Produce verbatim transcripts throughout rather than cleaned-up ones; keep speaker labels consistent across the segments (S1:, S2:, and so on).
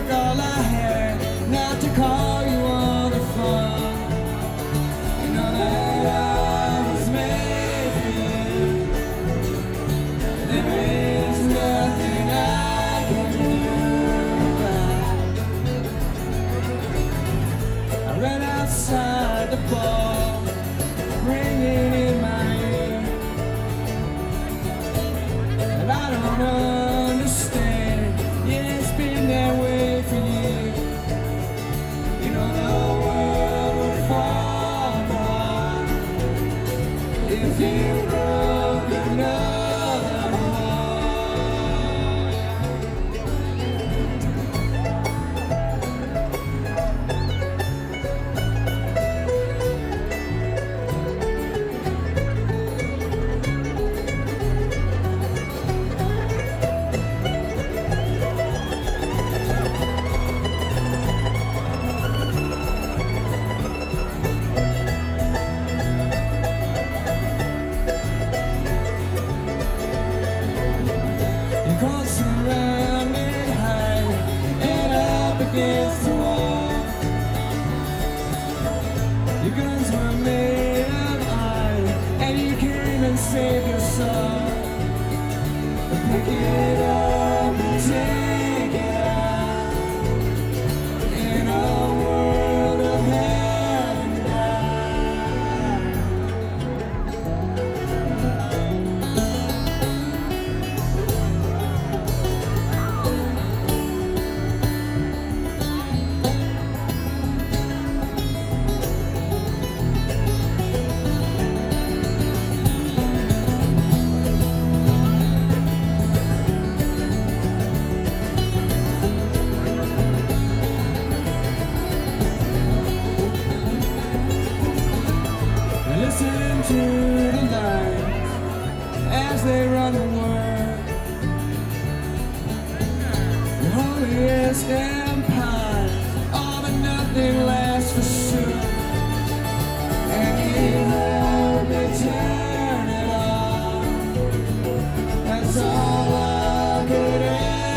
S1: took all I had not to call you on the phone. You know that I was made for you. There is nothing I can do about it. I ran outside the bar, ringing in my ear, and I don't understand. Yeah, it's been that way for years. You know the world would fall apart if you broke another heart. You're surrounded high and up against the wall. Your guns were made of iron, and you came and saved your soul. Pick it up and take it out in a world of hell and listen to the lines as they run the world. The holiest empire, all but nothing lasts for sure. And you help me turn it on. That's all I could ever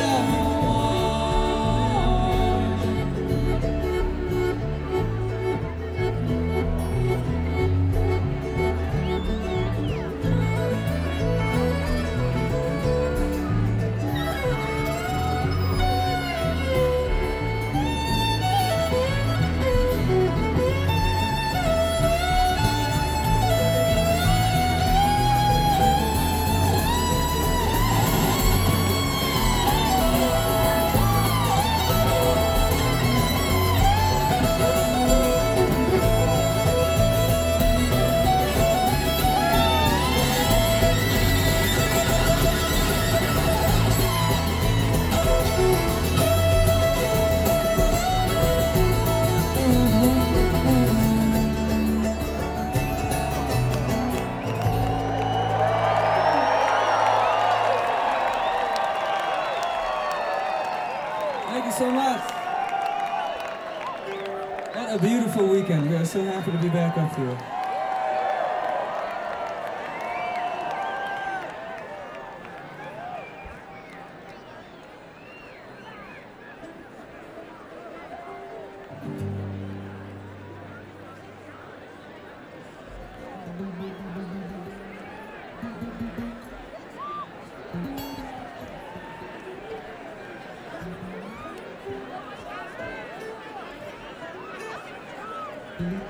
S1: Thank you so much. What a beautiful weekend. We are so happy to be back up here. Mm-hmm.